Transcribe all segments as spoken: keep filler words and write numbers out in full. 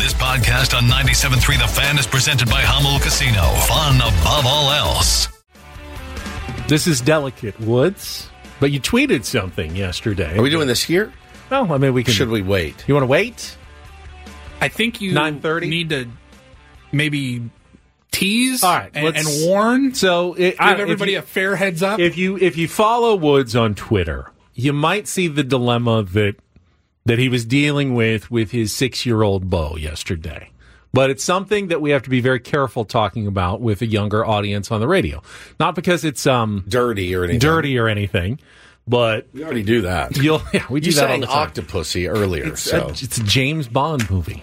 This podcast on ninety-seven point three The Fan is presented by Hummel Casino. Fun above all else. This is delicate, Woods, but you tweeted something yesterday. Are we doing this here? No, I mean, we can. Should we wait? You want to wait? I think you nine thirty need to maybe tease All right, and, and warn. So it, give I, everybody you, a fair heads up. If you if you follow Woods on Twitter, you might see the dilemma that that he was dealing with with his six-year-old Beau yesterday. But it's something that we have to be very careful talking about with a younger audience on the radio. Not because it's um dirty or anything. Dirty or anything, but we already do that. You'll, yeah, we do you that all the sang time. Octopussy earlier. It's, so. a, it's a James Bond movie,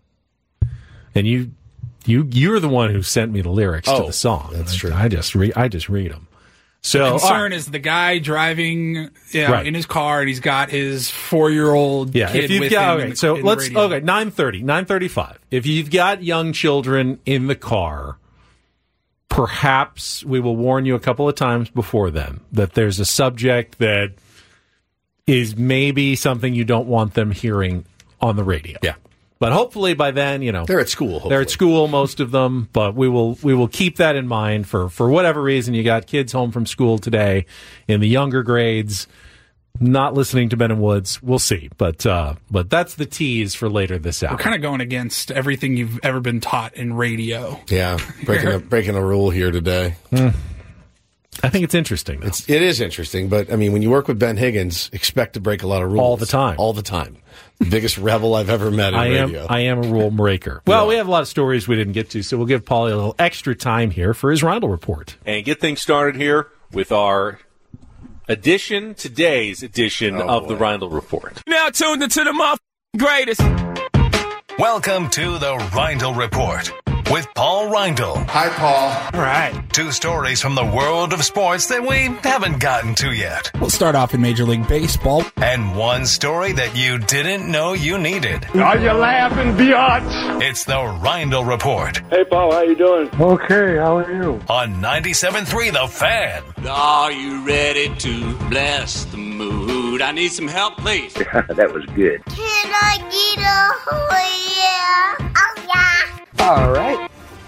and you you you're the one who sent me the lyrics oh, to the song. That's I, true. I just read I just read them. So the concern right. is the guy driving you know, right. in his car, and he's got his four-year-old yeah, kid if you've with got, him. okay, in, so in let's the radio. okay nine thirty, nine thirty-five. If you've got young children in the car, perhaps we will warn you a couple of times before then that there's a subject that is maybe something you don't want them hearing on the radio. Yeah. But hopefully by then, you know, they're at school. Hopefully. They're at school, most of them. But we will we will keep that in mind for, for whatever reason you got kids home from school today in the younger grades, not listening to Ben and Woods. We'll see. But uh, but that's the tease for later this hour. We're kind of going against everything you've ever been taught in radio. Yeah, breaking a, breaking a rule here today. Mm. I think it's interesting. Though. It's, it is interesting, but I mean, when you work with Ben Higgins, expect to break a lot of rules all the time. All the time. The biggest rebel I've ever met in I radio. am, I am a rule breaker. Well, yeah. we have a lot of stories we didn't get to, so we'll give Paulie a little extra time here for his Rindle Report. And get things started here with our edition, today's edition oh, of boy. the Rindle Report. Now tuned into the muff greatest. Welcome to the Rindle Report with Paul Rindle. Hi, Paul. All right. Two stories from the world of sports that we haven't gotten to yet. We'll start off in Major League Baseball. And one story that you didn't know you needed. Are you laughing, biatch? It's the Rindle Report Hey, Paul, how you doing? Okay, how are you? on ninety-seven point three The Fan. Are you ready to bless the mood? I need some help, please. That was good. Can I get a oh yeah? Oh yeah. All right.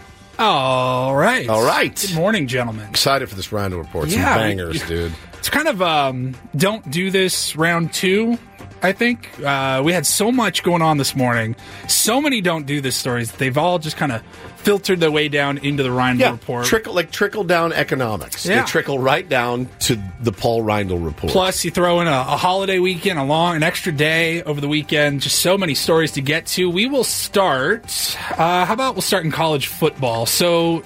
All right. All right. Good morning, gentlemen. Excited for this Rindle Report. Some Yeah, bangers, we- dude. It's kind of um, don't do this round two, I think. Uh, we had so much going on this morning. So many don't do this stories. They've all just kind of filtered their way down into the Rindle Yeah, Report. trickle like trickle down economics. Yeah. They trickle right down to the Paul Rindle Report. Plus, you throw in a, a holiday weekend, a long, an extra day over the weekend. Just so many stories to get to. We will start. Uh, how about we'll start in college football? So,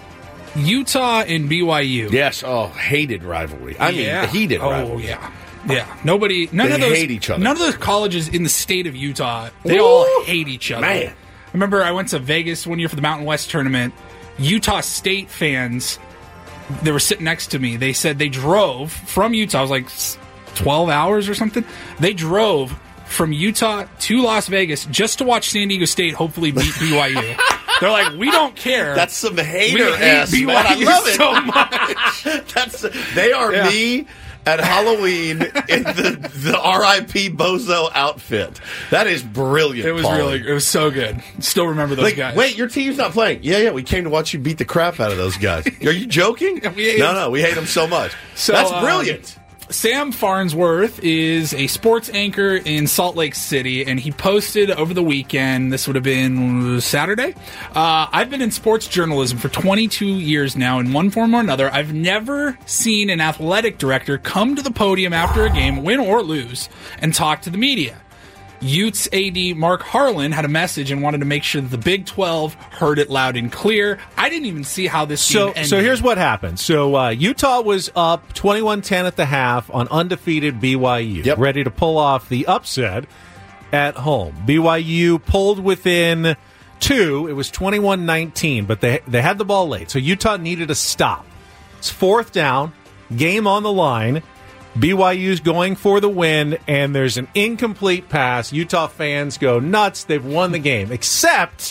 Utah and B Y U. Yes. Oh, hated rivalry. I Yeah. mean, heated oh, rivalry. yeah. Yeah. Nobody, none They of those, hate each other. None of the colleges in the state of Utah, they Ooh. all hate each other. Man. I remember I went to Vegas one year for the Mountain West tournament. Utah State fans, they were sitting next to me. They said they drove from Utah. It was like twelve hours or something. They drove from Utah to Las Vegas just to watch San Diego State hopefully beat B Y U. They're like, we don't care. That's some We hater hate ass, B Y U man. I love it so much. That's they are Yeah. me at Halloween in the the R I P Bozo outfit. That is brilliant. It was Paulie. really, it was so good. Still remember those Like, guys. wait, your team's not playing. Yeah, yeah, we came to watch you beat the crap out of those guys. Are you joking? We hate no, them. no, we hate them so much. So, That's um, brilliant. Sam Farnsworth is a sports anchor in Salt Lake City, and he posted over the weekend, this would have been Saturday, uh, I've been in sports journalism for twenty-two years now in one form or another. I've never seen an athletic director come to the podium after a game, win or lose, and talk to the media. Utes A D Mark Harlan had a message and wanted to make sure that the Big twelve heard it loud and clear. I didn't even see how this So, game ended. so here's what happened. So uh, Utah was up twenty-one ten at the half on undefeated B Y U, Yep. ready to pull off the upset at home. B Y U pulled within two. It was twenty-one nineteen, but they they had the ball late, so Utah needed a stop. It's fourth down, game on the line. B Y U's going for the win, and there's an incomplete pass. Utah fans go nuts. They've won the game, except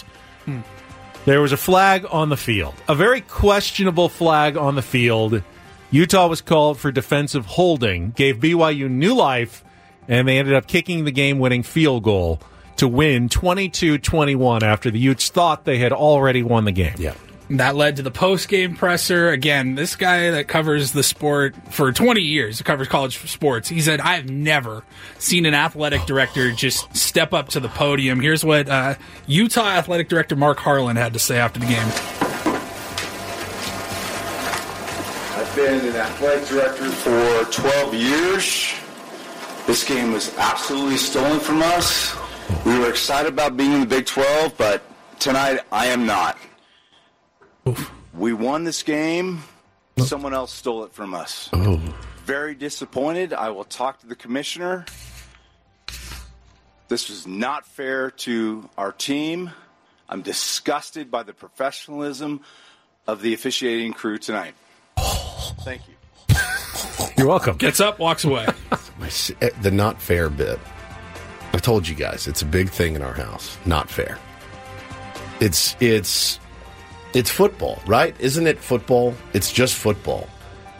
there was a flag on the field, a very questionable flag on the field. Utah was called for defensive holding, gave B Y U new life, and they ended up kicking the game-winning field goal to win twenty-two twenty-one after the Utes thought they had already won the game. Yeah. That led to the post-game presser. Again, this guy that covers the sport for twenty years, covers college sports, he said, I have never seen an athletic director just step up to the podium. Here's what uh, Utah athletic director Mark Harlan had to say after the game. I've been an athletic director for twelve years. This game was absolutely stolen from us. We were excited about being in the Big twelve, but tonight I am not. Oof. We won this game. Someone else stole it from us. Oh. Very disappointed. I will talk to the commissioner. This was not fair to our team. I'm disgusted by the professionalism of the officiating crew tonight. Thank you. You're welcome. Gets up, walks away. My, the not fair bit. I told you guys, it's a big thing in our house. Not fair. It's it's it's football, right? Isn't it football? It's just football.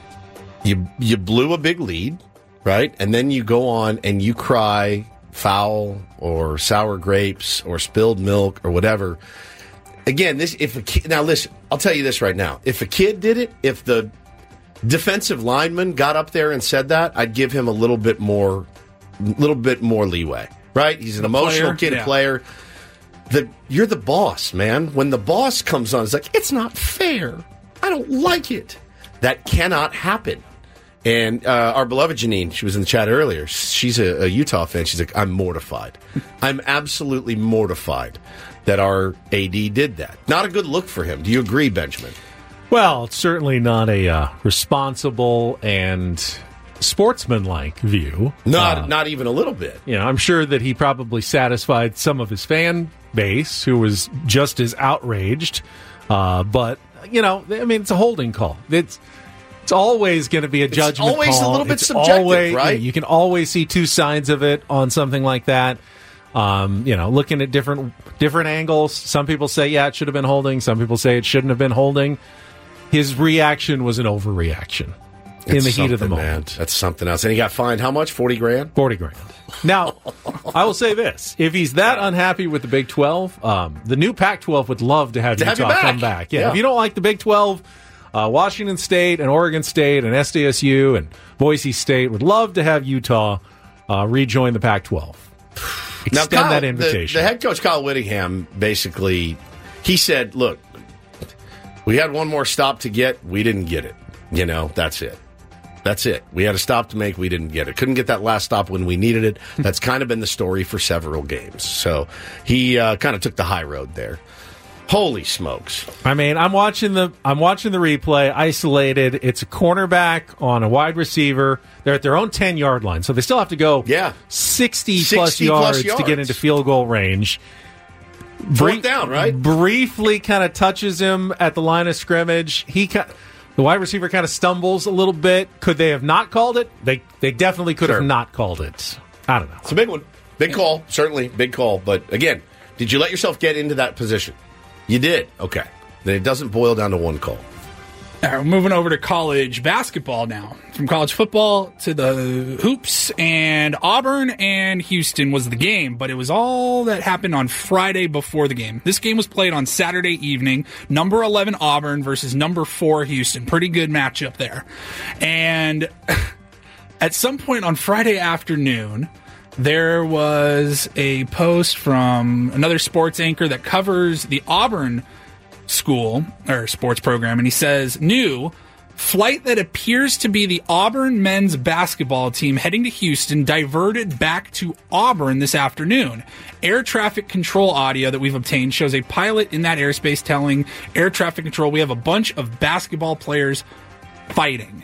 You you blew a big lead, right? And then you go on and you cry foul or sour grapes or spilled milk or whatever. Again, this if a kid, now listen, I'll tell you this right now. If a kid did it, if the defensive lineman got up there and said that, I'd give him a little bit more little bit more leeway, right? He's an a emotional player, kid, yeah. a player. The, you're the boss, man. When the boss comes on, it's like, it's not fair. I don't like it. That cannot happen. And uh, our beloved Janine, she was in the chat earlier. She's a, a Utah fan. She's like, I'm mortified. I'm absolutely mortified that our A D did that. Not a good look for him. Do you agree, Benjamin? Well, it's certainly not a uh, responsible and sportsmanlike view. Not, uh, not even a little bit. You know, I'm sure that he probably satisfied some of his fan base who was just as outraged. Uh, but you know, I mean, it's a holding call. It's it's always going to be a judgment call. It's always call. a little bit it's subjective, always, right? You can always see two sides of it on something like that. Um, you know, looking at different different angles. Some people say, yeah, it should have been holding. Some people say it shouldn't have been holding. His reaction was an overreaction in It's the heat of the something, moment. Man. That's something else. And he got fined how much? forty grand? forty grand. Now, I will say this. If he's that unhappy with the Big twelve, um, the new Pac twelve would love to have To have you Utah back. come back. Yeah, Yeah. If you don't like the Big twelve, uh, Washington State and Oregon State and S D S U and Boise State would love to have Utah uh, rejoin the Pac twelve. Extend Kyle, that the- invitation. The, head coach, Kyle Whittingham, basically, he said, look, we had one more stop to get. We didn't get it. You know, that's it. That's it. We had a stop to make. We didn't get it. Couldn't get that last stop when we needed it. That's kind of been the story for several games. So he uh, kind of took the high road there. Holy smokes. I mean, I'm watching the I'm watching the replay, isolated. It's a cornerback on a wide receiver. They're at their own ten-yard line, so they still have to go yeah. sixty, sixty plus, plus yards yards to get into field goal range. Fourth down, right? Briefly kind of touches him at the line of scrimmage. He ca- The wide receiver kind of stumbles a little bit. Could they have not called it? They they definitely could Sure. have not called it. I don't know. It's a big one. Big call. Certainly, big call. But again, did you let yourself get into that position? You did. Okay. Then it doesn't boil down to one call. All right, we're moving over to college basketball now. From college football to the hoops, and Auburn and Houston was the game, but it was all that happened on Friday before the game. This game was played on Saturday evening. Number eleven Auburn versus number four Houston. Pretty good matchup there. And at some point on Friday afternoon, there was a post from another sports anchor that covers the Auburn school or sports program, and he says, new flight that appears to be the Auburn men's basketball team heading to Houston diverted back to Auburn this afternoon. Air traffic control audio that we've obtained shows a pilot in that airspace telling air traffic control, we have a bunch of basketball players fighting.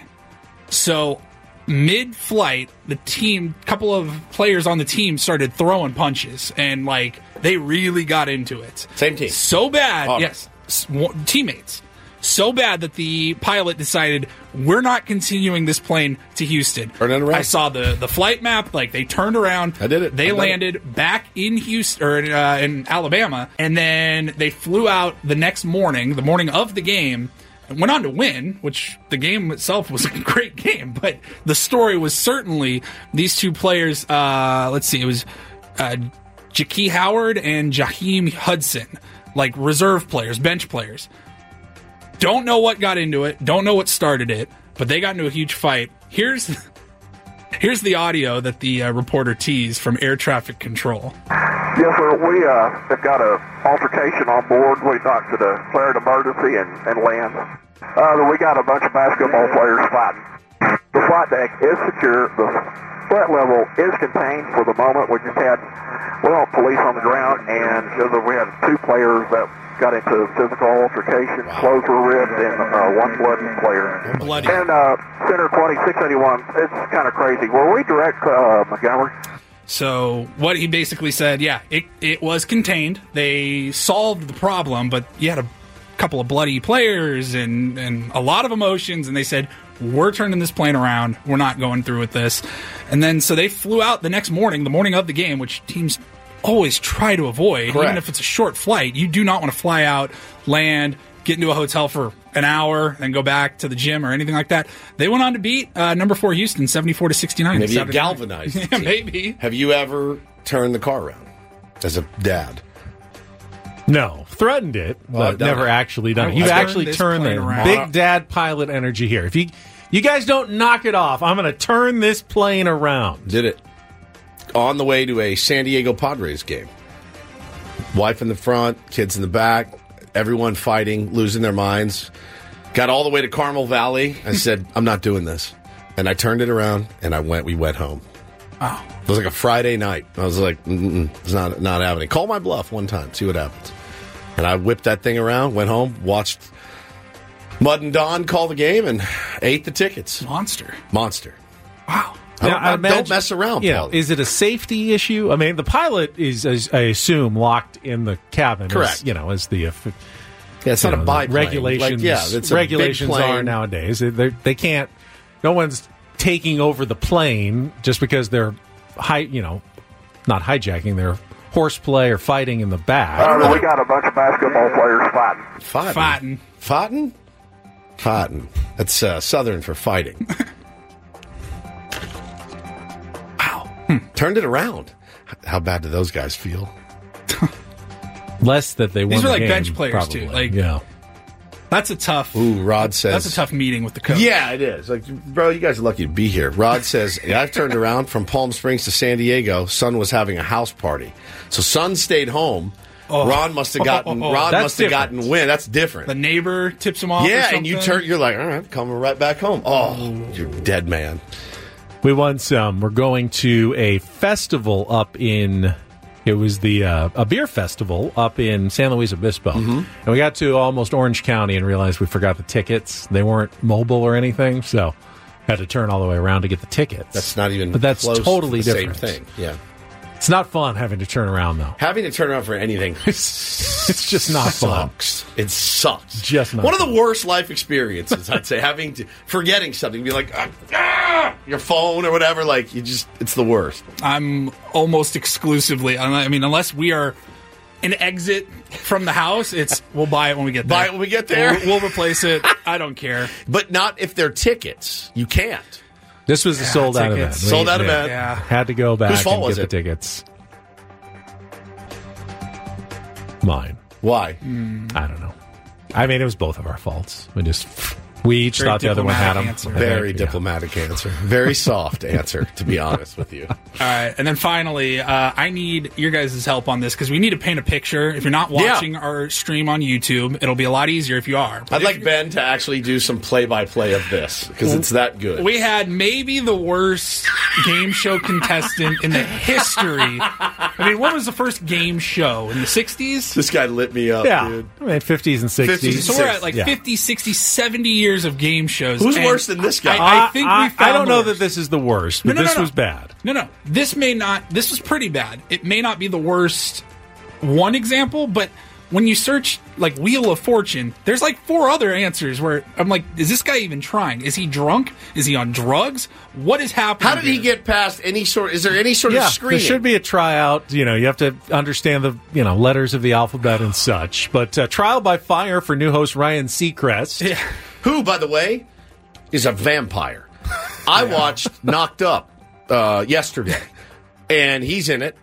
So mid-flight, the team, couple of players on the team started throwing punches, and like they really got into it. Same team. So bad, Auburn. yes, s- w- teammates. So bad that the pilot decided we're not continuing this plane to Houston. Turn it around. I saw the, the flight map. Like they turned around. I did it. They I did landed it. back in Houston or in, uh, in Alabama, and then they flew out the next morning, the morning of the game. And went on to win, which the game itself was a great game, but the story was certainly these two players, uh, let's see, it was uh, Jaquie Howard and Jaheim Hudson, like reserve players, bench players. Don't know what got into it. Don't know what started it, but they got into a huge fight. Here's here's the audio that the uh, reporter teased from air traffic control. Yes, sir. We uh, have got an altercation on board. We knocked to declared emergency and, and land. Uh, we got a bunch of basketball players fighting. The flight deck is secure. The threat level is contained for the moment. We just had, well, police on the ground, and we had two players that got into physical altercation. Clothes were ripped, and uh, one bloody player. Bloody. And uh, Center twenty-six eighty-one, it's kind of crazy. Were we direct, uh, Montgomery? So what he basically said, yeah, it, it was contained. They solved the problem, but you had a couple of bloody players and, and a lot of emotions, and they said, we're turning this plane around. We're not going through with this. And then so they flew out the next morning, the morning of the game, which teams always try to avoid. Correct. Even if it's a short flight, you do not want to fly out, land, get into a hotel for an hour, and go back to the gym or anything like that. They went on to beat uh, number four Houston, seventy-four to sixty-nine. Maybe it Saturday galvanized. night. Yeah, maybe. Have you ever turned the car around as a dad? No, threatened it, Well, but done never it. actually done it. I You've turned actually this turned plane the around. big dad pilot energy here. If you you guys don't knock it off, I'm going to turn this plane around. Did it on the way to a San Diego Padres game. Wife in the front, kids in the back, everyone fighting, losing their minds. Got all the way to Carmel Valley. I said, I'm not doing this. And I turned it around, and I went. We went home. Oh. It was like a Friday night. I was like, Mm-mm, it's not not happening. Call my bluff one time, see what happens. And I whipped that thing around, went home, watched Mud and Don call the game, and ate the tickets. Monster. Monster. Wow. I don't, Now, I I imagine- don't mess around, You know, Paulie. is it a safety issue? I mean, the pilot is, is I assume, locked in the cabin. Correct. As, you know, as the uh, Yeah, it's you not know, a the biplane. regulations. Like, yeah, it's a regulations big plane. are nowadays. They they're- they can't. No one's taking over the plane just because they're high. You know, not hijacking. They're horseplay or fighting in the back. Uh, we got a bunch of basketball players fighting. Fighting. Fighting. Fighting? Fighting. That's uh, Southern for fighting. Wow. Turned it around. How bad do those guys feel? Less that they won. These were the like game, bench players, probably. too. Like, yeah. That's a tough. Ooh, Rod says. That's a tough meeting with the coach. Yeah, it is. Like, bro, you guys are lucky to be here. Rod says, yeah, I've turned around from Palm Springs to San Diego. Son was having a house party. So son stayed home. Oh. Ron must have gotten Oh, Rod that's must have different. gotten wind. That's different. The neighbor tips him off. or Yeah, and you something. turn you're like, all right, coming right back home. Oh, you're a dead man. We won some. We're going to a festival up in. It was the uh, a beer festival up in San Luis Obispo, Mm-hmm. and we got to almost Orange County and realized we forgot the tickets. They weren't mobile or anything, so had to turn all the way around to get the tickets. That's not even But that's close totally to the different. same thing. Yeah. It's not fun having to turn around though. Having to turn around for anything It's, it's just not fun. sucks. It sucks. Just not one of fun. the worst life experiences. I'd say having to forgetting something, be like ah, ah, your phone or whatever. Like you just, it's the worst. I'm almost exclusively. I mean, unless we are an exit from the house, it's we'll buy it when we get there. Buy it when we get there? We'll, we'll replace it. I don't care. But not if they're tickets. You can't. This was a sold out event. tickets. We- Sold out we event. Yeah. Had to go back Whose fault and was get it? the tickets. Mine. Why? I don't know. I mean, it was both of our faults. We just we each Very thought the other one had them. diplomatic answer. Very Yeah. diplomatic answer. Very soft answer, to be honest with you. All right, and then finally, uh, I need your guys' help on this because we need to paint a picture. If you're not watching our stream on YouTube, it'll be a lot easier if you are. But I'd if like you're- Ben to actually do some play-by-play of this because it's that good. We had maybe the worst game show contestant in the history. I mean, what was the first game show? In the sixties? This guy lit me up, Yeah, dude. I mean, fifties and sixties. fifties. So we're at like Yeah. fifty, sixty, seventy years of game shows. Who's and worse than this guy? I, I think I, we found I don't the know worst. that this is the worst, but No, no, no, this no. was bad. No, no. This may not. This was pretty bad. It may not be the worst one example, but when you search like Wheel of Fortune, there's like four other answers where I'm like, is this guy even trying? Is he drunk? Is he on drugs? What is happening? How did he here? get past any sort? Is there any sort Yeah, of screening? there should be a tryout. You know, you have to understand the you know letters of the alphabet and such. But uh, trial by fire for new host Ryan Seacrest. Yeah. Who, by the way, is a vampire. I watched Knocked Up uh, yesterday, and he's in it.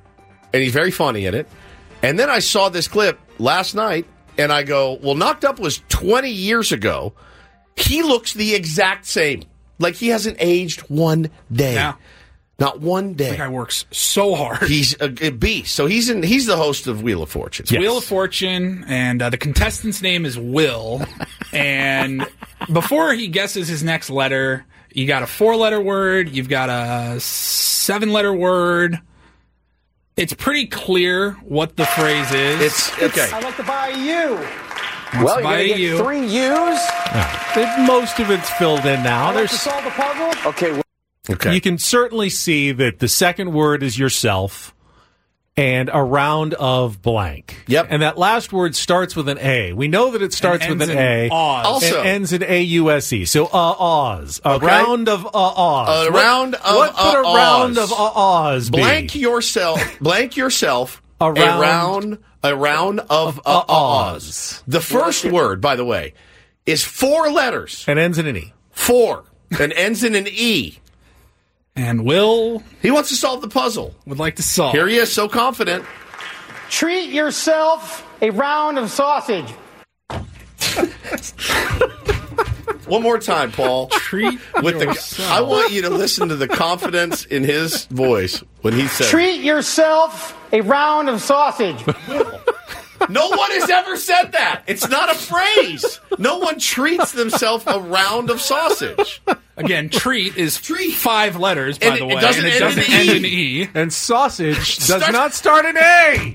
and he's very funny in it. And then I saw this clip last night, and I go, well, Knocked Up was twenty years ago. He looks the exact same. Like he hasn't aged one day. Yeah. Not one day. The guy works so hard. He's a, a beast. So he's in. He's the host of Wheel of Fortune. It's yes. Wheel of Fortune, and uh, the contestant's name is Will. And before he guesses his next letter, you got a four-letter word. You've got a seven-letter word. It's pretty clear what the phrase is. It's okay. I'd like to buy you. Wants well, to buy you're going to you. get three U's. Yeah. Most of it's filled in now. I'd like There's to solve the puzzle. Okay. Well, Okay. You can certainly see that the second word is yourself and a round of blank. Yep. And that last word starts with an A. We know that it starts with an A. Oz. Also. And ends in A U S E. So, uh, Oz. A Okay. round of uh, Oz. A What- round of What could uh, a round Oz. of uh, Oz be? Blank yourself. Blank yourself. A A round- round. A round of, of uh, uh, Oz. The first word, by the way, is four letters. And ends in an E. Four. And ends in an E. And Will He wants to solve the puzzle. would like to solve. Here he is, so confident. treat yourself a round of sausage. One more time, Paul. Treat With the, yourself. I want you to listen to the confidence in his voice when he says, Treat yourself a round of sausage. no one has ever said that. It's not a phrase. No one treats themselves a round of sausage. Again, treat is Treat. five letters, by And the it way. doesn't and it end doesn't in end E. in E. And sausage does Starts- not start in A.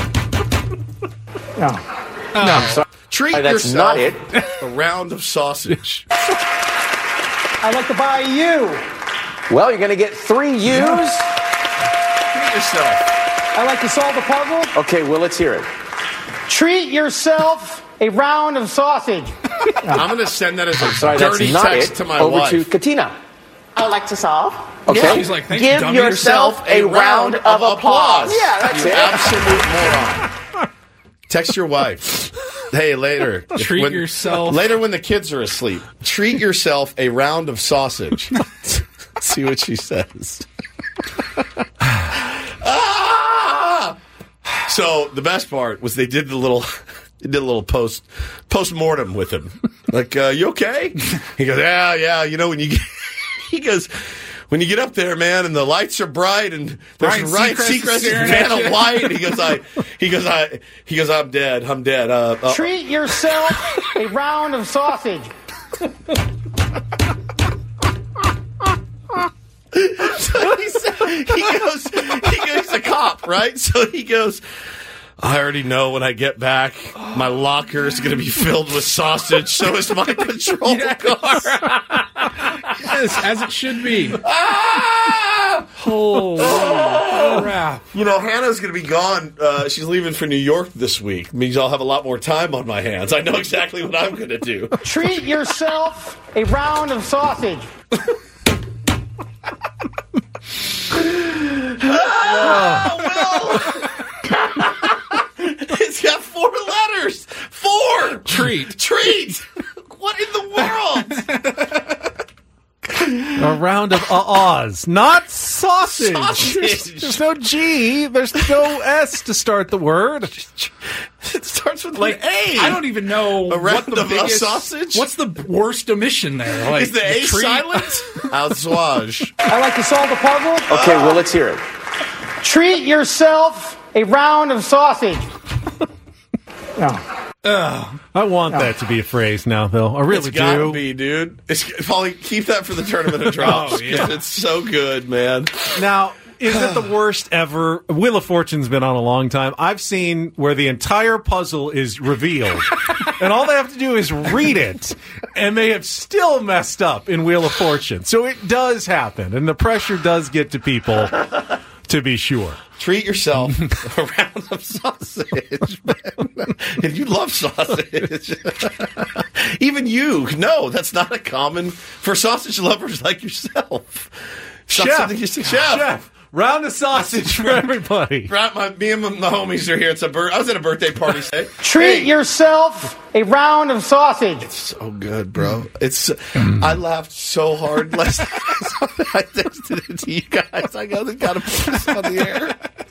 No. No. Treat That's yourself not it. a round of sausage. I'd like to buy you. Well, you're going to get three U's. Treat yourself. I'd like to solve the puzzle. Okay, well, let's hear it. Treat yourself a round of sausage. I'm going to send that as a Sorry, dirty that's not text it. to my Over wife. to Katina. I would like to solve. Okay. She's like, thank you, Give dummy. yourself a round of applause. Yeah, that's You it. absolute moron. Text your wife. Hey, later. Treat When- yourself. Later when the kids are asleep. Treat yourself a round of sausage. See what she says. ah! So the best part was they did the little they did a little post post mortem with him. Like, uh, you okay? He goes, yeah, yeah. You know when you get, he goes, when you get up there, man, and the lights are bright, and there's Ryan Ryan Seacrest is Seacrest and staring at Vanna you. White. He goes, I, he goes, I, he goes, I'm dead. I'm dead. Uh, uh, Treat yourself a round of sausage. So he, said, he goes, he goes, he's a cop, right? So he goes, I already know when I get back, my locker is going to be filled with sausage. So is my patrol car. Yes, as it should be. Ah! Holy crap. You know, Hannah's going to be gone. Uh, she's leaving for New York this week. It means I'll have a lot more time on my hands. I know exactly what I'm going to do. Treat yourself a round of sausage. Ah, Will! It's got four letters. Four. Treat. Treat. What in the world? A round of uh, Oz. Not sausage. Sausage. There's no G. There's no S to start the word. It starts with Like an A. I don't even know A round what the of a biggest sausage? What's the worst omission there? Like, Is the A treat? silent? Outswage. I'd like to solve the puzzle. Okay, well, let's hear it. Treat yourself a round of sausage. No. I want that to be a phrase now, though. I really It's gotta do. be, dude. It's, Paulie, keep that for the tournament of drops. Oh, yeah. 'Cause it's so good, man. Now, is it the worst ever? Wheel of Fortune's been on a long time. I've seen where the entire puzzle is revealed, and all they have to do is read it, and they have still messed up in Wheel of Fortune. So it does happen, and the pressure does get to people, to be sure. Treat yourself a round of sausage, man. And you love sausage. Even you. No, that's not a common for sausage lovers like yourself. It's not Chef. something you say- Chef. Chef, round of sausage for everybody. Right, my, me and my, my homies are here. It's a bir- I was at a birthday party today. Treat Hey, yourself a round of sausage. so good, bro. It's. I laughed so hard last night. I texted it to you guys. I go, they gotta put this on the air.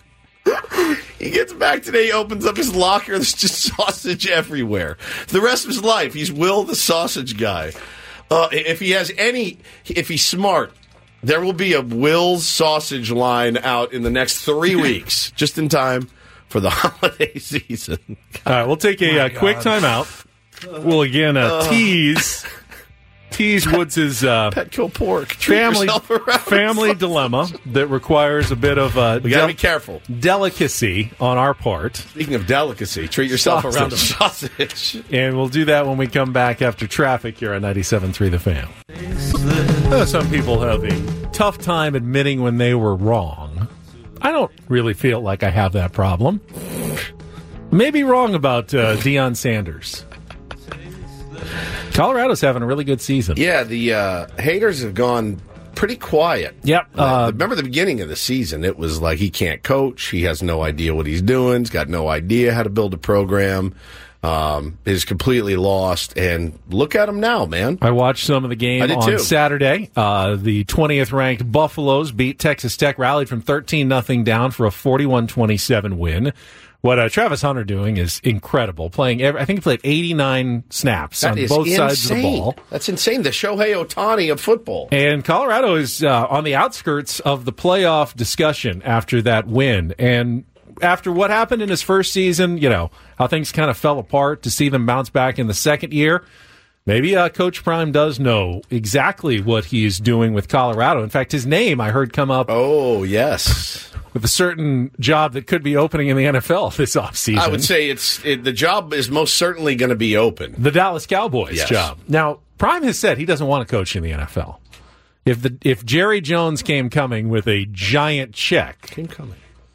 He gets back today, he opens up his locker, there's just sausage everywhere. For the rest of his life, he's Will the Sausage Guy. Uh, if he has any, if he's smart, there will be a Will's Sausage line out in the next three weeks, just in time for the holiday season. All right, we'll take a uh, quick timeout. We'll again uh, uh, tease tease Woods' uh, Petco pork family family dilemma that requires a bit of uh, we gotta del- be careful delicacy on our part. Speaking of delicacy, treat yourself sausage. around a sausage, and we'll do that when we come back after traffic here on ninety-seven point three The Fan. Uh, some people have a tough time admitting when they were wrong. I don't really feel like I have that problem. Maybe wrong about uh, Deion Sanders. Colorado's having a really good season. Yeah, the uh, haters have gone pretty quiet. Yep. Uh, remember the beginning of the season, it was like he can't coach, he has no idea what he's doing, he's got no idea how to build a program, um, is completely lost, and look at him now, man. I watched some of the game on too. Saturday. Uh, the twentieth ranked Buffaloes beat Texas Tech, rallied from thirteen nothing down for a forty-one twenty-seven win. What uh, Travis Hunter doing is incredible. Playing, every, I think he played eighty-nine snaps that on is both insane. sides of the ball. That's insane. The Shohei Ohtani of football. And Colorado is uh, on the outskirts of the playoff discussion after that win. And after what happened in his first season, you know, how things kind of fell apart, to see them bounce back in the second year, maybe uh, Coach Prime does know exactly what he's doing with Colorado. In fact, his name I heard come up. Oh, yes. With a certain job that could be opening in the N F L this offseason. I would say it's it, the job is most certainly going to be open. The Dallas Cowboys yes. job. Now, Prime has said he doesn't want to coach in the N F L. If the if Jerry Jones came coming with a giant check, came coming.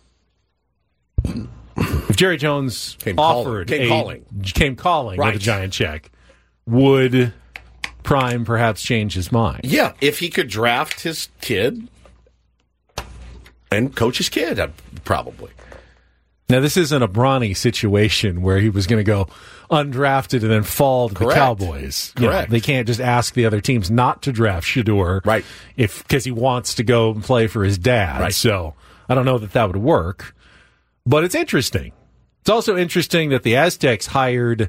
If Jerry Jones came offered calling. Came a, calling, came calling right. with a giant check, would Prime perhaps change his mind? Yeah, if he could draft his kid and coach his kid, probably. Now, this isn't a Bronny situation where he was going to go undrafted and then fall to Correct. the Cowboys. You Correct. know, they can't just ask the other teams not to draft Shedeur, right? If because he wants to go and play for his dad. Right. So I don't know that that would work, but it's interesting. It's also interesting that the Aztecs hired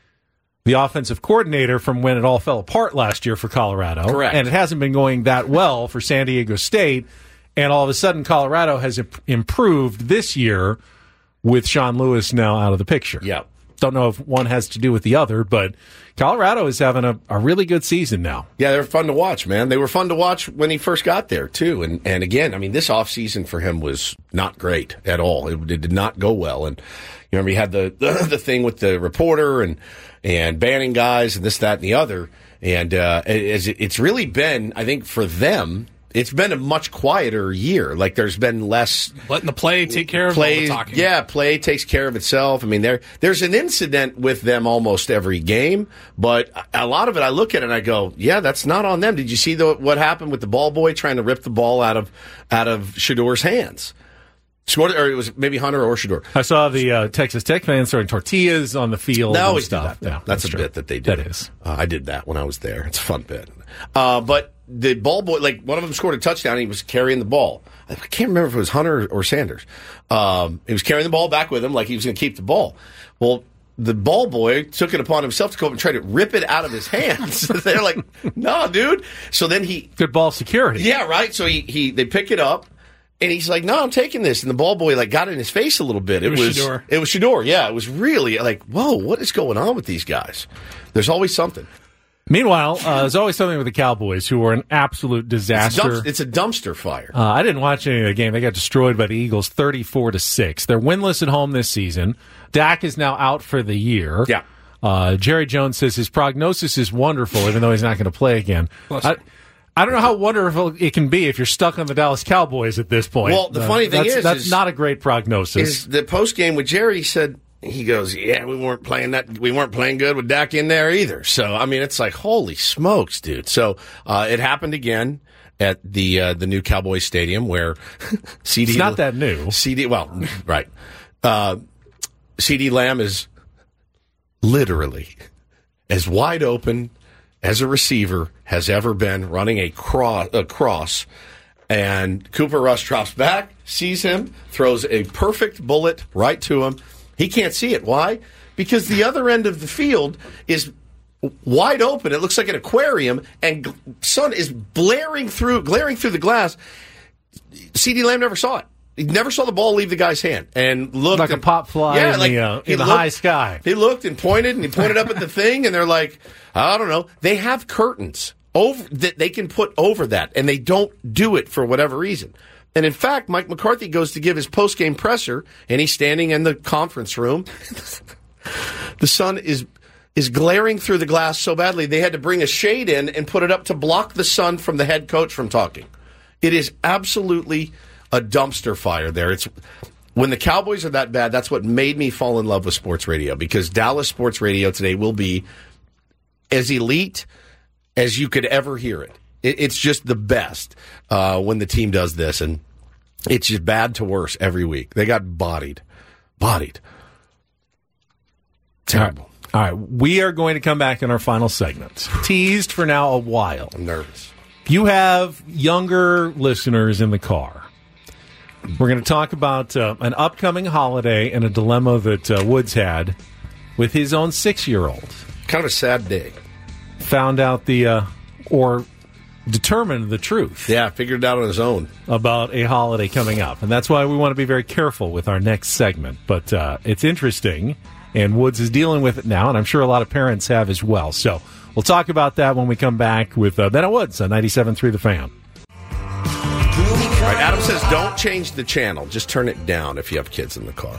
the offensive coordinator from when it all fell apart last year for Colorado. Correct. And it hasn't been going that well for San Diego State. And all of a sudden, Colorado has improved this year with Sean Lewis now out of the picture. Yeah. Don't know if one has to do with the other, but Colorado is having a, a really good season now. Yeah, they're fun to watch, man. They were fun to watch when he first got there, too. And and again, I mean, this offseason for him was not great at all. It, it did not go well. And you remember he had the, the, the thing with the reporter and, and banning guys and this, that, and the other. And uh, it, it's really been, I think, for them, it's been a much quieter year. Like, there's been less... Letting the play take care of play, all the talking. Yeah, play takes care of itself. I mean, there there's an incident with them almost every game, but a lot of it I look at it and I go, yeah, that's not on them. Did you see the, what happened with the ball boy trying to rip the ball out of out of Shedeur's hands? Scored, or it was maybe Hunter or Shedeur. I saw the uh, Texas Tech fans throwing tortillas on the field. They and always stuff. do that. Yeah, that's, that's a true. bit that they do. That is. Uh, I did that when I was there. It's a fun bit. Uh, but the ball boy, like one of them scored a touchdown. And he was carrying the ball. I can't remember if it was Hunter or Sanders. Um, he was carrying the ball back with him like he was going to keep the ball. Well, the ball boy took it upon himself to go up and try to rip it out of his hands. They're like, no, dude. So then he... Good ball security. Yeah, right. So he, he they pick it up. And he's like, no, I'm taking this. And the ball boy like got in his face a little bit. It, it was, was Shedeur. It was Shedeur, yeah. It was really like, whoa, what is going on with these guys? There's always something. Meanwhile, uh, there's always something with the Cowboys, who were an absolute disaster. It's, dump- it's a dumpster fire. Uh, I didn't watch any of the game. They got destroyed by the Eagles thirty-four to six. They're winless at home this season. Dak is now out for the year. Yeah. Uh, Jerry Jones says his prognosis is wonderful, even though he's not going to play again. I, I don't know how wonderful it can be if you're stuck on the Dallas Cowboys at this point. Well, the funny uh, thing that's, is, that's is, not a great prognosis. Is the post game with Jerry, he said, he goes, yeah, we weren't playing that. We weren't playing good with Dak in there either. So, I mean, it's like, holy smokes, dude. So, uh, it happened again at the, uh, the new Cowboys Stadium where C D. It's not that new. C D, well, right. Uh, C D Lamb is literally as wide open as a receiver has ever been running a cross, a cross And Cooper Rush drops back, sees him, throws a perfect bullet right to him. He can't see it. Why? Because the other end of the field is wide open. It looks like an aquarium, and g- sun is blaring through, glaring through the glass. CeeDee Lamb never saw it. He never saw the ball leave the guy's hand, and looked like and, a pop fly yeah, in like, the, uh, in the looked, high sky. He looked and pointed, and he pointed up at the thing, and they're like, I don't know. They have curtains over that they can put over that, and they don't do it for whatever reason. And in fact, Mike McCarthy goes to give his post-game presser, and he's standing in the conference room. The sun is is glaring through the glass so badly they had to bring a shade in and put it up to block the sun from the head coach from talking. It is absolutely a dumpster fire there. It's when the Cowboys are that bad, that's what made me fall in love with sports radio, because Dallas sports radio today will be as elite as you could ever hear it. it it's just the best uh, when the team does this, and it's just bad to worse every week. They got bodied. Bodied. Terrible. All right. All right. We are going to come back in our final segment. Teased for now a while. I'm nervous. If you have younger listeners in the car, we're going to talk about uh, an upcoming holiday and a dilemma that uh, Woods had with his own six-year-old. Kind of a sad day. Found out the, uh, or determined the truth. Yeah, figured it out on his own. About a holiday coming up. And that's why we want to be very careful with our next segment. But uh, it's interesting, and Woods is dealing with it now, and I'm sure a lot of parents have as well. So we'll talk about that when we come back with uh, Bennett Woods on ninety-seven point three The Fan. All right, Adam says don't change the channel. Just turn it down if you have kids in the car.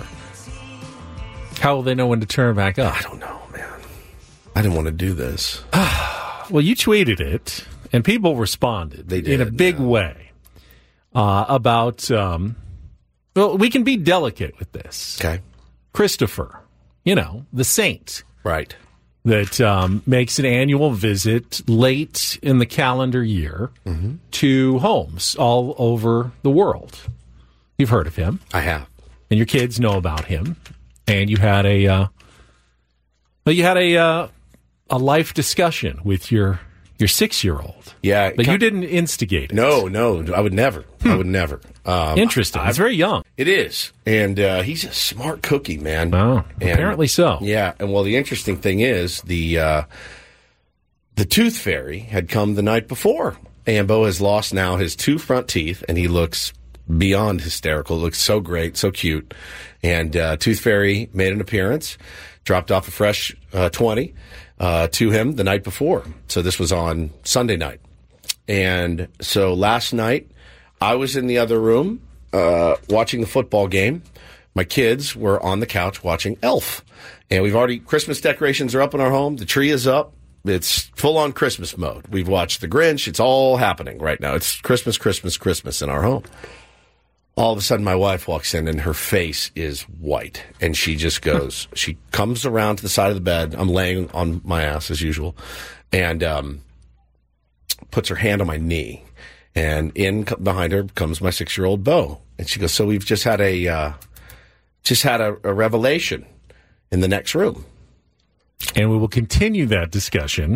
How will they know when to turn back up? I don't know, man. I didn't want to do this. Well, you tweeted it, and people responded they did, in a big yeah. way uh, about, um, well, we can be delicate with this. Okay. Christopher, you know, the saint. Right. That um, makes an annual visit late in the calendar year mm-hmm. to homes all over the world. You've heard of him. I have. And your kids know about him. And you had a, uh, well, you had a, uh, a life discussion with your your six-year-old. Yeah. But you didn't instigate it. No, no, I would never. Hmm. I would never. Um, Interesting. He's very young. It is. And uh, he's a smart cookie, man. Oh, and, apparently so. Yeah. And well, the interesting thing is the uh, the tooth fairy had come the night before. And Bo has lost now his two front teeth, and he looks beyond hysterical. Looks so great, so cute. And uh, Tooth Fairy made an appearance, dropped off a fresh uh, twenty uh, to him the night before. So this was on Sunday night. And so last night, I was in the other room uh, watching the football game. My kids were on the couch watching Elf. And we've already, Christmas decorations are up in our home. The tree is up. It's full-on Christmas mode. We've watched The Grinch. It's all happening right now. It's Christmas, Christmas, Christmas in our home. All of a sudden, my wife walks in, and her face is white. And she just goes, she comes around to the side of the bed. I'm laying on my ass, as usual, and um, puts her hand on my knee. And in behind her comes my six-year-old Bo. And she goes, so we've just had a, uh, just had a, a revelation in the next room. And we will continue that discussion,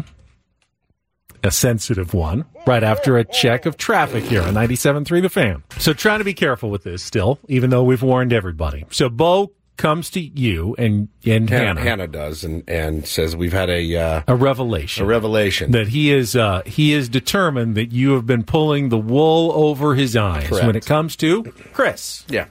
a sensitive one, right after a check of traffic here on ninety-seven point three The Fan. So trying to be careful with this still, even though we've warned everybody. So Bo comes to you and, and Hannah, Hannah. Hannah does and, and says we've had a uh, a revelation. A revelation. That he is uh, he is determined that you have been pulling the wool over his eyes Correct. when it comes to Chris. Yeah.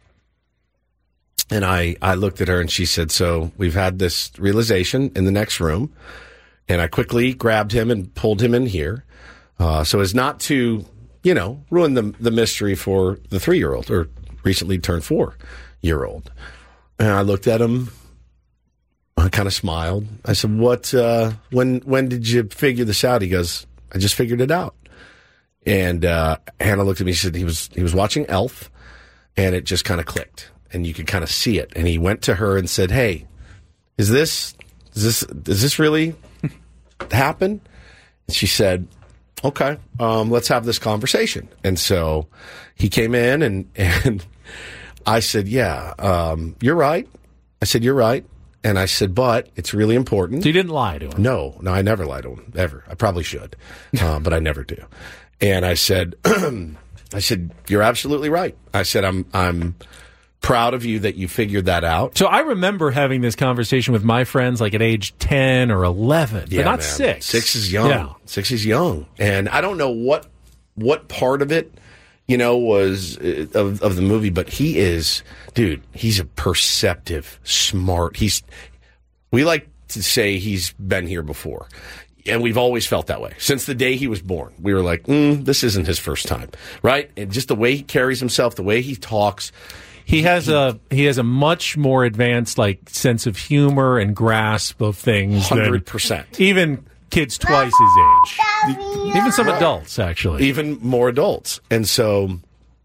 And I, I looked at her and she said, so we've had this realization in the next room. And I quickly grabbed him and pulled him in here uh, so as not to, you know, ruin the the mystery for the three-year-old or recently turned four-year-old. And I looked at him. I kind of smiled. I said, what, uh, when when did you figure this out? He goes, I just figured it out. And uh, Hannah looked at me. She said he was he was watching Elf, and it just kind of clicked. And you could kind of see it. And he went to her and said, hey, is this, is this, is this really happen? And she said, okay, um, let's have this conversation. And so he came in and, and I said, yeah, um, you're right. I said, you're right. And I said, but it's really important. So you didn't lie to him? No, no, I never lie to him, ever. I probably should, uh, but I never do. And I said, I said, you're absolutely right. I said, I'm I'm proud of you that you figured that out. So I remember having this conversation with my friends like at age ten or eleven, Yeah, but not man. six. Six is young. Yeah. Six is young. And I don't know what what part of it, you know, was uh, of, of the movie, but he is, dude, he's a perceptive, smart. He's, we like to say he's been here before. And we've always felt that way. Since the day he was born, we were like, mm, this isn't his first time, right? And just the way he carries himself, the way he talks. He has a he has a much more advanced like sense of humor and grasp of things one hundred than percent. even kids twice his age. Even some adults, actually. Even more adults. And so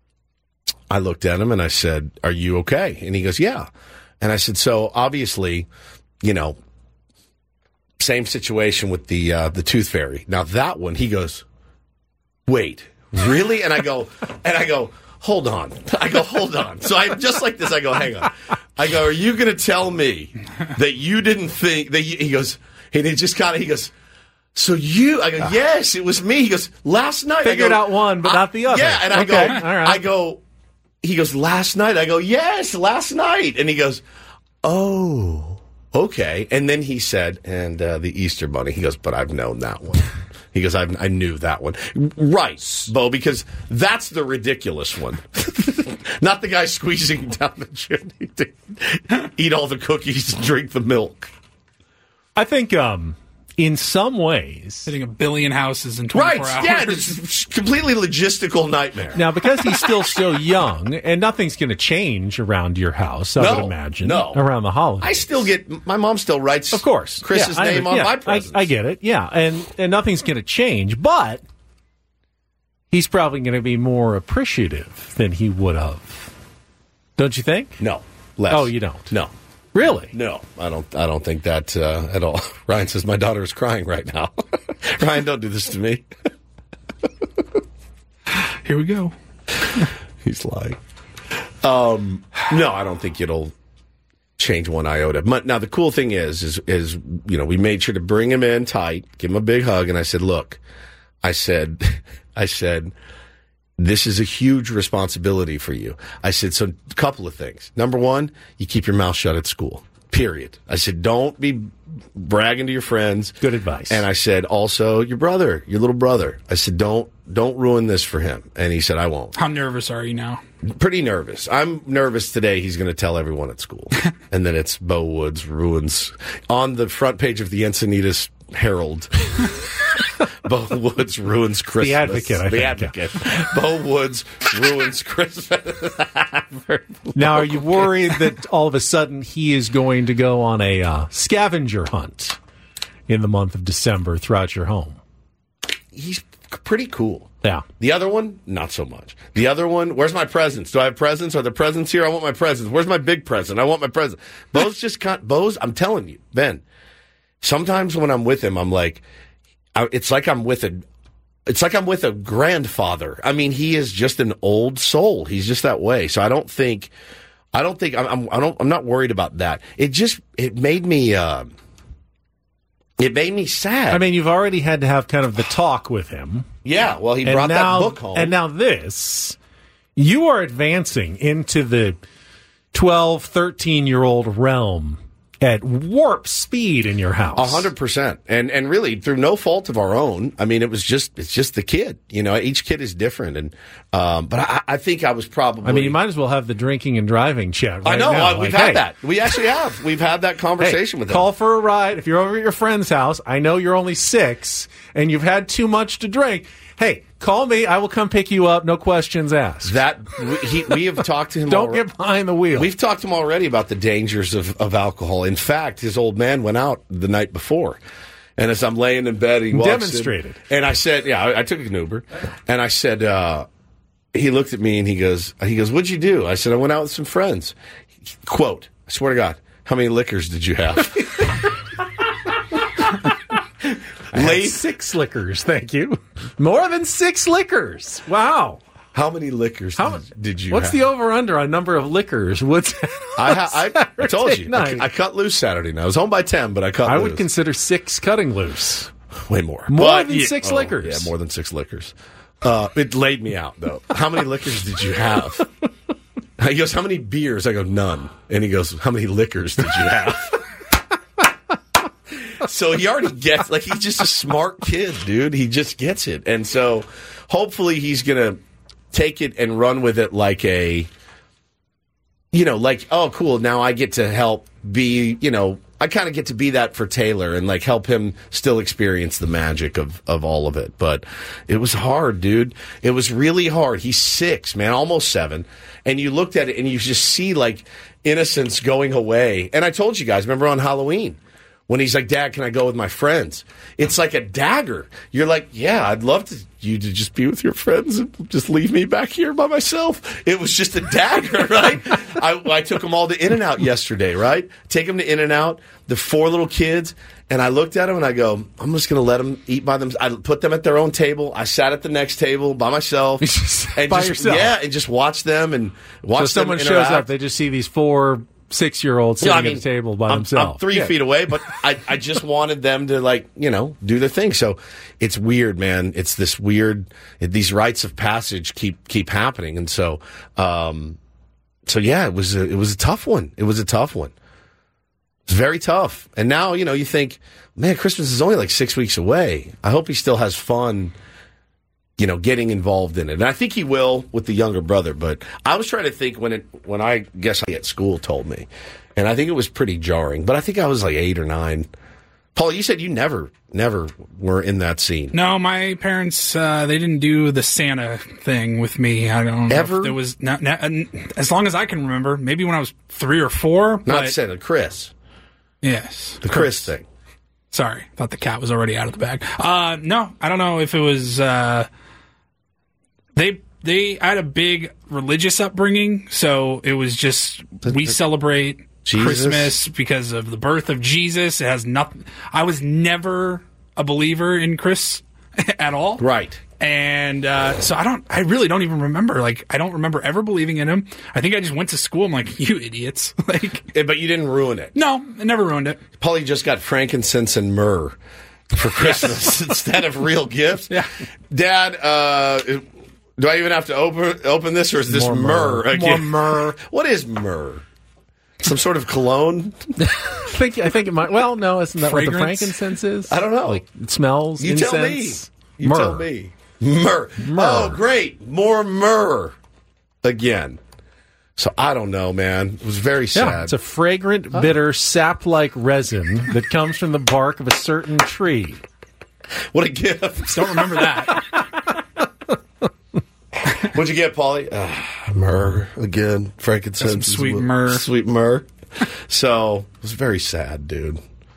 I looked at him and I said, are you okay? And he goes, yeah. And I said, so obviously, you know, same situation with the uh, the tooth fairy. Now that one, he goes, wait, really? And I go, and I go, hold on. I go, hold on. So I just like this. I go, hang on. I go, are you going to tell me that you didn't think that? You, he goes, and he just kind of he goes. So you? I go, yes, it was me. He goes, last night. Figured I go, out one, but I, not the other. Yeah, and I okay. go, All right. I go. He goes, last night. I go, yes, last night. And he goes, oh. Okay, and then he said, and uh, the Easter Bunny. He goes, but I've known that one. He goes, I've, I knew that one. Right, Bo, because that's the ridiculous one. Not the guy squeezing down the chimney to eat all the cookies and drink the milk. I think um, in some ways... Hitting a billion houses in twenty-four right, hours. yeah, it's a completely logistical nightmare. Now, because he's still so young, and nothing's going to change around your house, I No, would imagine, no. around the holidays. I still get, my mom still writes Of course. Chris's Yeah, I name under- on yeah, my presents. I, I get it, yeah. And, and nothing's going to change, but he's probably going to be more appreciative than he would have. Don't you think? No, less. Oh, you don't? No. Really? No, I don't. I don't think that uh, at all. Ryan says my daughter is crying right now. Ryan, don't do this to me. Here we go. He's lying. Um, no, I don't think it'll change one iota. But now the cool thing is, is, is you know, we made sure to bring him in tight, give him a big hug, and I said, look, I said, I said. This is a huge responsibility for you. I said, so a couple of things. Number one, you keep your mouth shut at school, period. I said, don't be bragging to your friends. Good advice. And I said, also, your brother, your little brother. I said, don't don't ruin this for him. And he said, I won't. How nervous are you now? Pretty nervous. I'm nervous today he's going to tell everyone at school. And then it's Bo Woods ruins. On the front page of the Encinitas Herald, Bo Woods ruins Christmas. The Advocate, I The think. Advocate. Bo Woods ruins Christmas. Now, are you worried that all of a sudden he is going to go on a uh, scavenger hunt in the month of December throughout your home? He's pretty cool. Yeah. The other one, not so much. The other one, where's my presents? Do I have presents? Are there presents here? I want my presents. Where's my big present? I want my present. Bo's just got, Bo's, I'm telling you, Ben, sometimes when I'm with him, I'm like, I, it's like I'm with a, it's like I'm with a grandfather. I mean, he is just an old soul. He's just that way. So I don't think, I don't think, I'm, I'm I don't, I'm not worried about that. It just, it made me, uh, it made me sad. I mean, you've already had to have kind of the talk with him. Yeah, well, he And brought now- that book home. And now this, you are advancing into the twelve, thirteen-year-old realm at warp speed in your house. A hundred percent, and and really through no fault of our own. I mean, it was just it's just the kid. You know, each kid is different, and um, but I, I think I was probably. I mean, you might as well have the drinking and driving chat right I know now. uh, we've Like, had hey, that. We actually have. We've had that conversation hey, with him. call for a ride. If you're over at your friend's house, I know you're only six and you've had too much to drink. Hey, call me. I will come pick you up. No questions asked. That we, he, we have talked to him. Don't already. get behind the wheel. We've talked to him already about the dangers of, of alcohol. In fact, his old man went out the night before. And as I'm laying in bed, he walks in, Demonstrated. and I said, yeah, I, I took an Uber. And I said, uh, he looked at me and he goes, he goes, what'd you do? I said, I went out with some friends. Quote, I swear to God, how many liquors did you have? I had six liquors, thank you. More than six liquors. Wow. How many liquors How, did, did you What's have? the over-under on number of liquors? What's I, ha- I, I told you. I, night? I cut loose Saturday night. I was home by ten, but I cut I loose. would consider six cutting loose. Way more. More But than yeah- six oh, liquors. Yeah, more than six liquors. Uh, it laid me out, though. How many liquors did you have? He goes, how many beers? I go, none. And he goes, how many liquors did you have? So he already gets, like, he's just a smart kid, dude. He just gets it. And so hopefully he's going to take it and run with it like a, you know, like, oh, cool, now I get to help be, you know, I kind of get to be that for Taylor and, like, help him still experience the magic of, of all of it. But it was hard, dude. It was really hard. He's six, man, almost seven. And you looked at it and you just see, like, innocence going away. And I told you guys, remember on Halloween, when he's like, Dad, can I go with my friends? It's like a dagger. You're like, yeah, I'd love to, you to just be with your friends and just leave me back here by myself. It was just a dagger, right? I, I took them all to In-N-Out yesterday, right? Take them to In-N-Out, the four little kids, and I looked at them and I go, I'm just going to let them eat by them. I put them at their own table. I sat at the next table by myself. and by just, yourself? Yeah, and just watch them and watch so them someone interact. shows up, they just see these four six-year-olds sitting Yeah, I mean, at the table by I'm, themselves. I'm three Yeah. feet away, but I, I just wanted them to, like, you know, do their thing. So it's weird, man. It's this weird, these rites of passage keep keep happening. And so, um, so yeah, it was a, it was a tough one. It was a tough one. It's very tough. And now, you know, you think, man, Christmas is only like six weeks away. I hope he still has fun, you know, getting involved in it. And I think he will with the younger brother. But I was trying to think when it, when I guess I at school told me. And I think it was pretty jarring. But I think I was like eight or nine. Paul, you said you never, never were in that scene. No, my parents, uh, they didn't do the Santa thing with me. I don't know. Ever? If there was not, not, as long as I can remember, maybe when I was three or four. Not but, Santa, Chris. Yes. The Chris, Chris thing. Sorry, thought the cat was already out of the bag. Uh, no, I don't know if it was, uh, they, they I had a big religious upbringing, so it was just, we celebrate Jesus? Christmas because of the birth of Jesus. It has nothing, I was never a believer in Chris at all. Right. And uh, so I don't, I really don't even remember. Like, I don't remember ever believing in him. I think I just went to school. I'm like, you idiots. Like, yeah, but you didn't ruin it. No, I never ruined it. Paulie just got frankincense and myrrh for Christmas instead of real gifts. Yeah. Dad, uh, do I even have to open open this, or is this More myrrh? myrrh. again? More myrrh. What is myrrh? Some sort of cologne? I think I think it might. Well, no, isn't that Fragrance? what the frankincense is? I don't know. Like it smells. You incense, tell me. You myrrh. tell me. Myrrh. Myrrh. Oh, great. More myrrh. Again. So I don't know, man. It was very sad. Yeah, it's a fragrant, bitter, sap-like resin that comes from the bark of a certain tree. What a gift. Don't remember that. What'd you get, Paulie? Uh, myrrh again. Frankincense. Some sweet is- myrrh. Sweet myrrh. So it was very sad, dude.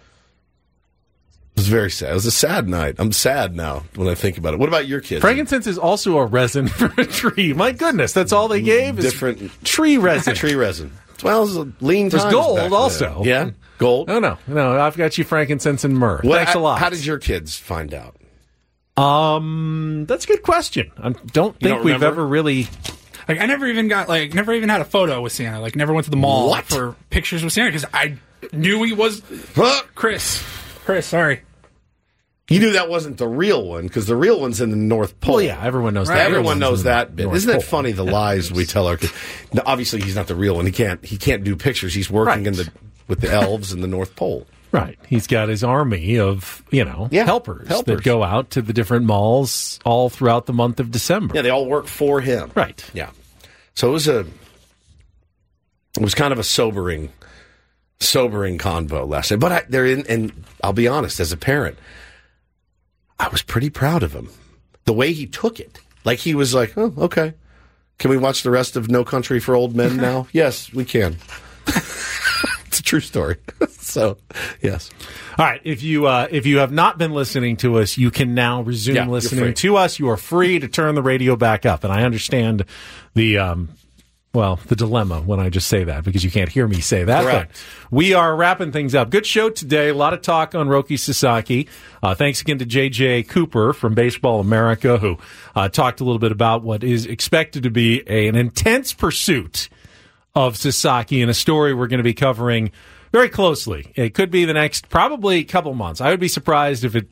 It was very sad. It was a sad night. I'm sad now when I think about it. What about your kids? Frankincense is also a resin for a tree. My goodness, that's all they gave? Is Different tree resin. tree resin. Well, it was a lean There's times gold back then. also. Yeah, gold. No, no, no. I've got you frankincense and myrrh. What- Thanks a lot. How did your kids find out? Um, that's a good question. I don't think don't we've remember? ever really. Like, I never even got, like, never even had a photo with Santa. Like, never went to the mall What? for pictures with Santa because I knew he was Huh? Chris. Chris, sorry. You knew that wasn't the real one because the real one's in the North Pole. Well, yeah, everyone knows Right. that. Everyone Everyone's knows in the that bit. North Isn't that Pole. funny? The lies we tell our kids. No, obviously, he's not the real one. He can't. He can't do pictures. He's working Right. in the with the elves in the North Pole. Right. He's got his army of, you know, Yeah, helpers, helpers. that go out to the different malls all throughout the month of December. Yeah, they all work for him. Right. Yeah. So it was a. It was kind of a sobering, sobering convo last night. But I, they're in, and I'll be honest, as a parent, I was pretty proud of him. The way he took it, like he was like, "Oh, okay. Can we watch the rest of No Country for Old Men now?" Yes, we can. It's a true story. So, yes. All right. If you uh, if you have not been listening to us, you can now resume Yeah, you're listening free. to us. You are free to turn the radio back up, and I understand the um, well the dilemma when I just say that because you can't hear me say that. Correct. But we are wrapping things up. Good show today. A lot of talk on Roki Sasaki. Uh, thanks again to J J Cooper from Baseball America, who uh, talked a little bit about what is expected to be a, an intense pursuit of Sasaki in a story we're going to be covering very closely. It could be the next probably couple months. I would be surprised if it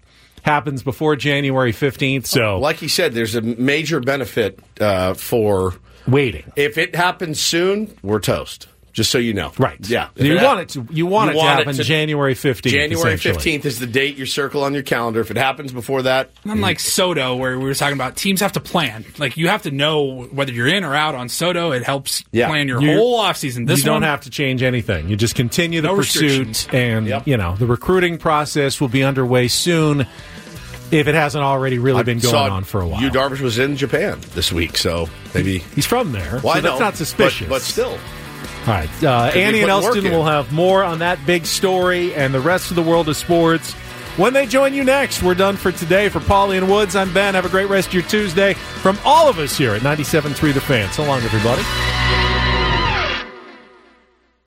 happens before January fifteenth. So, like he said, there's a major benefit uh, for waiting. If it happens soon, we're toast. Just so you know. Right. Yeah. You it want ha- it to you want you it to want happen it to- January fifteenth. January fifteenth is the date you circle on your calendar. If it happens before that, Unlike Soto, where we were talking about teams have to plan. Like, you have to know whether you're in or out on Soto. It helps Yeah. plan your You- whole offseason. This you don't one, have to change anything. You just continue the No pursuit, restrictions. and Yep. you know the recruiting process will be underway soon, if it hasn't already really I been going saw on for a while. Yu Darvish was in Japan this week, so maybe he's from there. Well, so I that's know, not suspicious. but, but still. All right. Uh, Could be Annie and putting work Elston in. will have more on that big story and the rest of the world of sports when they join you next. We're done for today. For Paulie and Woods, I'm Ben. Have a great rest of your Tuesday from all of us here at ninety-seven point three The Fan. So long, everybody.